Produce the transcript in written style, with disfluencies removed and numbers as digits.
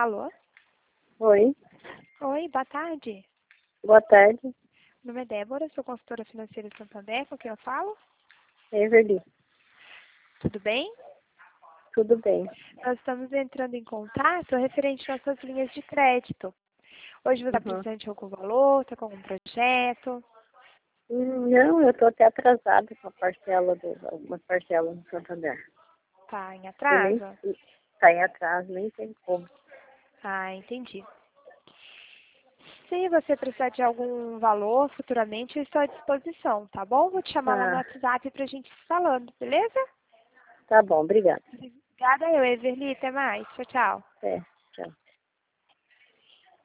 Alô? Oi, Oi, boa tarde. boa tarde, Meu nome é Débora, sou consultora financeira de Santander, com quem eu falo? Everly. Tudo bem? Tudo bem? Nós estamos entrando em contato referente às suas linhas de crédito. Hoje você está Uhum. precisando de algum valor, está com algum projeto? Não, eu estou até atrasada com a parcela, uma parcela no Santander. Está em E nem atraso? está em atraso, nem tem como. Ah, entendi. Se você precisar de algum valor futuramente, eu estou à disposição, tá bom? Vou te chamar lá no Ah, WhatsApp para a gente ir falando, beleza? tá bom, obrigada. Obrigada, eu, Everly. Até mais. Tchau, tchau. É.